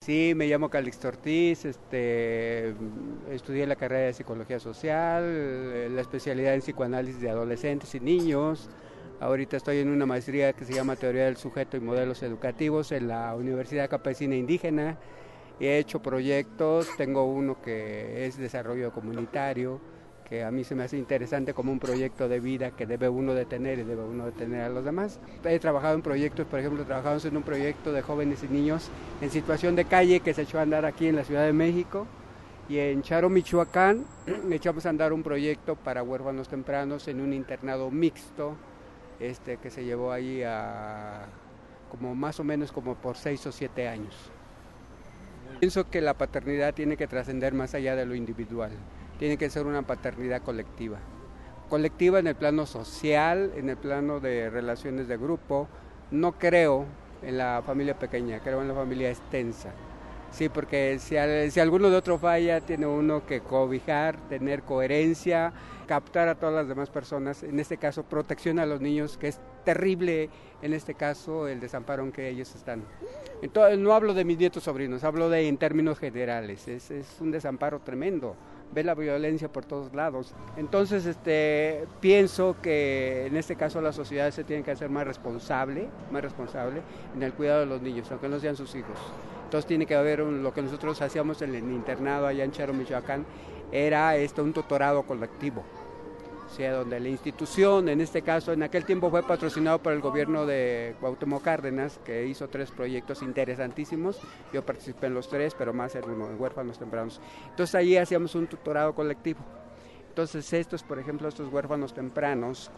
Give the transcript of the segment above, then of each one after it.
Sí, me llamo Calixto Ortiz, estudié la carrera de Psicología Social, la especialidad en Psicoanálisis de Adolescentes y Niños. Ahorita estoy en una maestría que se llama Teoría del Sujeto y Modelos Educativos en la Universidad Campesina Indígena. He hecho proyectos, tengo uno que es desarrollo comunitario, que a mí se me hace interesante como un proyecto de vida que debe uno de tener y debe uno de tener a los demás. He trabajado en proyectos, por ejemplo, trabajamos en un proyecto de jóvenes y niños en situación de calle que se echó a andar aquí en la Ciudad de México, y en Charo, Michoacán, echamos a andar un proyecto para huérfanos tempranos en un internado mixto, que se llevó ahí a como más o menos como por 6 o 7 años. Pienso que la paternidad tiene que trascender más allá de lo individual, tiene que ser una paternidad colectiva. Colectiva en el plano social, en el plano de relaciones de grupo. No creo en la familia pequeña, creo en la familia extensa. Sí, porque si alguno de otro falla, tiene uno que cobijar, tener coherencia, captar a todas las demás personas, en este caso protección a los niños, que es terrible en este caso el desamparo en que ellos están. Entonces, no hablo de mis nietos sobrinos, hablo de en términos generales, es un desamparo tremendo, ve la violencia por todos lados. Entonces, pienso que en este caso la sociedad se tiene que hacer más responsable en el cuidado de los niños, aunque no sean sus hijos. Entonces tiene que haber lo que nosotros hacíamos en el internado allá en Charo, Michoacán, era un tutorado colectivo. O sea, donde la institución, en este caso, en aquel tiempo fue patrocinado por el gobierno de Cuauhtémoc Cárdenas, que hizo 3 proyectos interesantísimos. Yo participé en los 3, pero más en uno, en huérfanos tempranos. Entonces ahí hacíamos un tutorado colectivo. Entonces por ejemplo, estos huérfanos tempranos,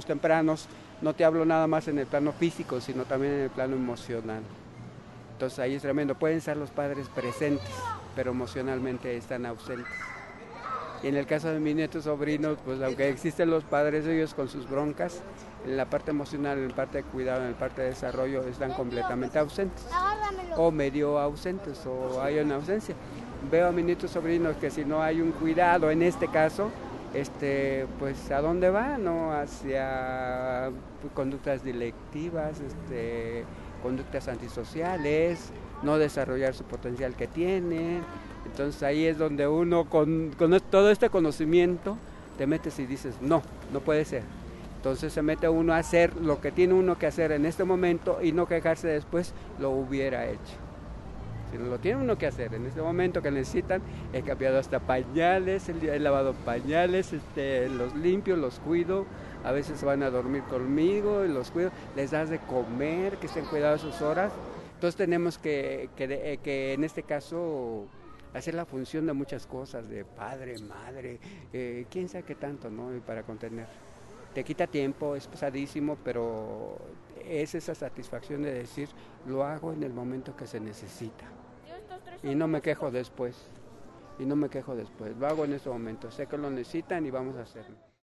no te hablo nada más en el plano físico, sino también en el plano emocional. Entonces ahí es tremendo, pueden estar los padres presentes, pero emocionalmente están ausentes. Y en el caso de mis nietos sobrinos, pues aunque existen los padres, ellos con sus broncas, en la parte emocional, en la parte de cuidado, en la parte de desarrollo, están completamente ausentes, o medio ausentes, o hay una ausencia. Veo a mis nietos sobrinos que si no hay un cuidado, en este caso, pues ¿a dónde va? ¿No? Hacia conductas delictivas, conductas antisociales, no desarrollar su potencial que tienen. Entonces ahí es donde uno con todo este conocimiento te metes y dices, no puede ser. Entonces se mete uno a hacer lo que tiene uno que hacer en este momento y no quejarse después, lo hubiera hecho. Si no lo tiene uno que hacer en este momento que necesitan, he cambiado hasta pañales, he lavado pañales, los limpio, los cuido, a veces van a dormir conmigo y los cuido, les das de comer, que estén cuidados sus horas. Entonces tenemos que en este caso hacer la función de muchas cosas, de padre, madre, quién sabe qué tanto, ¿no? Para contener. Te quita tiempo, es pesadísimo, pero es esa satisfacción de decir, lo hago en el momento que se necesita. Y no me quejo después, lo hago en este momento, sé que lo necesitan y vamos a hacerlo.